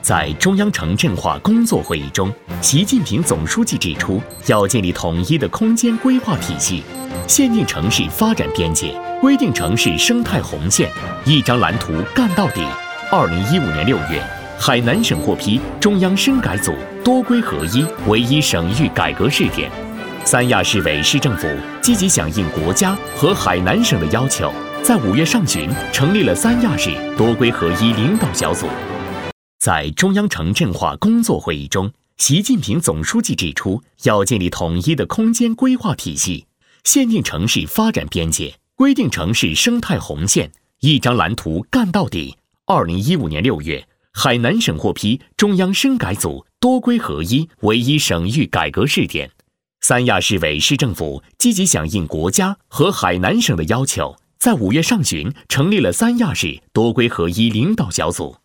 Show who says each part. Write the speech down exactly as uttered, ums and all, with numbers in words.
Speaker 1: 在中央城镇化工作会议中，习近平总书记指出，要建立统一的空间规划体系，限定城市发展边界，规定城市生态红线，一张蓝图干到底。二零一五年六月，海南省获批中央深改组多规合一唯一省域改革试点。三亚市委市政府积极响应国家和海南省的要求，在五月上旬成立了三亚市多规合一领导小组。在中央城镇化工作会议中，习近平总书记指出，要建立统一的空间规划体系，限定城市发展边界，规定城市生态红线，一张蓝图干到底。二零一五年六月，海南省获批中央深改组多规合一唯一省域改革试点。三亚市委市政府积极响应国家和海南省的要求，在五月上旬成立了三亚市多规合一领导小组。